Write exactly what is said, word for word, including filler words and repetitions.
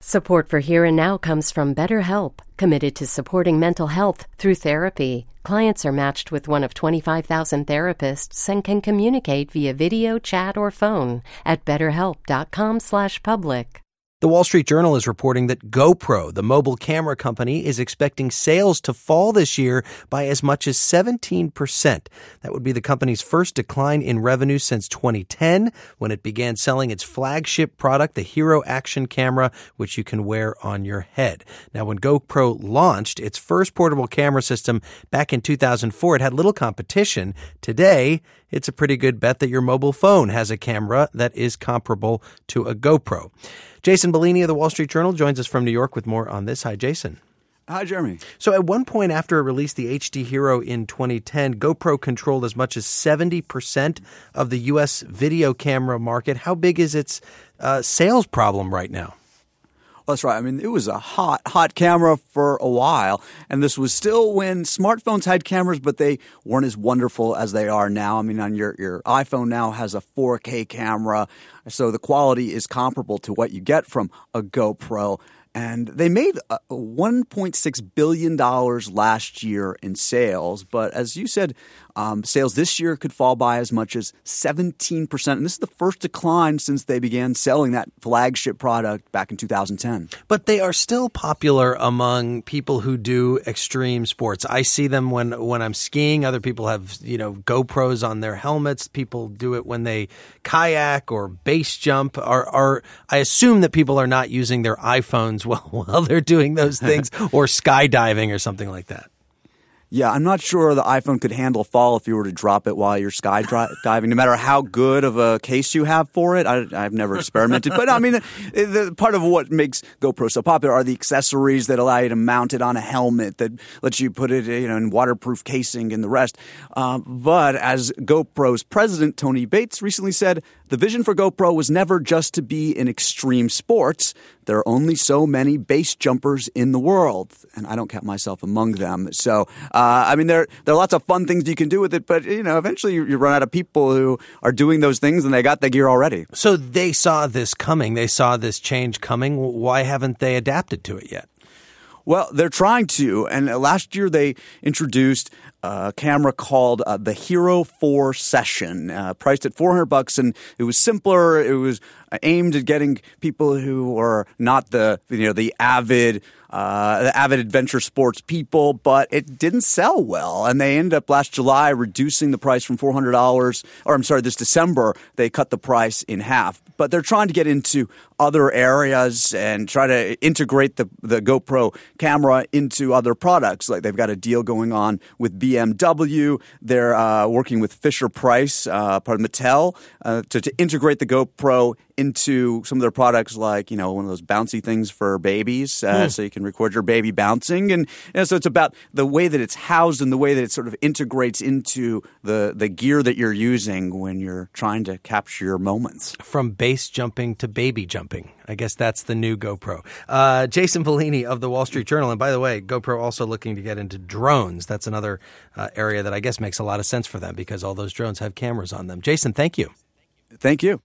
Support for Here and Now comes from BetterHelp, committed to supporting mental health through therapy. Clients are matched with one of twenty-five thousand therapists and can communicate via video, chat, or phone at betterhelp.com slash public. The Wall Street Journal is reporting that GoPro, the mobile camera company, is expecting sales to fall this year by as much as seventeen percent. That would be the company's first decline in revenue since twenty ten, when it began selling its flagship product, the Hero Action Camera, which you can wear on your head. Now, when GoPro launched its first portable camera system back in two thousand four, it had little competition. Today, it's a pretty good bet that your mobile phone has a camera that is comparable to a GoPro. Jason Bellini of the Wall Street Journal joins us from New York with more on this. Hi, Jason. Hi, Jeremy. So at one point after it released the H D Hero in twenty ten, GoPro controlled as much as seventy percent of the U S video camera market. How big is its uh, sales problem right now? Well, that's right. I mean, it was a hot, hot camera for a while, and this was still when smartphones had cameras, but they weren't as wonderful as they are now. I mean, on your, your iPhone now has a four K camera, so the quality is comparable to what you get from a GoPro. And they made one point six billion dollars last year in sales. But as you said, um, sales this year could fall by as much as seventeen percent. And this is the first decline since they began selling that flagship product back in two thousand ten. But they are still popular among people who do extreme sports. I see them when, when I'm skiing. Other people have, you know, GoPros on their helmets. People do it when they kayak or base jump. Are, are I assume that people are not using their iPhones while, while they're doing those things, or skydiving or something like that. Yeah, I'm not sure the iPhone could handle a fall if you were to drop it while you're skydiving, no matter how good of a case you have for it. I, I've never experimented. But, I mean, the, the, part of what makes GoPro so popular are the accessories that allow you to mount it on a helmet, that lets you put it, you know, in waterproof casing and the rest. Um, but as GoPro's president, Tony Bates, recently said, the vision for GoPro was never just to be in extreme sports. There are only so many base jumpers in the world, and I don't count myself among them. So, uh, I mean, there there are lots of fun things you can do with it, but, you know, eventually you, you run out of people who are doing those things, and they got the gear already. So they saw this coming. They saw this change coming. Why haven't they adapted to it yet? Well, they're trying to, and last year they introduced a camera called uh, the Hero four Session, uh, priced at four hundred bucks, and it was simpler. It was aimed at getting people who are not the, you know, the avid Uh, the avid adventure sports people, but it didn't sell well. And they ended up last July reducing the price from four hundred dollars, or I'm sorry, this December, they cut the price in half. But they're trying to get into other areas and try to integrate the, the GoPro camera into other products. Like they've got a deal going on with B M W. They're uh, working with Fisher-Price, uh, part of Mattel, uh, to, to integrate the GoPro into some of their products, like, you know, one of those bouncy things for babies, uh, mm. so you can record your baby bouncing. And, and so it's about the way that it's housed and the way that it sort of integrates into the, the gear that you're using when you're trying to capture your moments. From base jumping to baby jumping. I guess that's the new GoPro. Uh, Jason Bellini of the Wall Street Journal. And by the way, GoPro also looking to get into drones. That's another uh, area that I guess makes a lot of sense for them because all those drones have cameras on them. Jason, thank you. Thank you.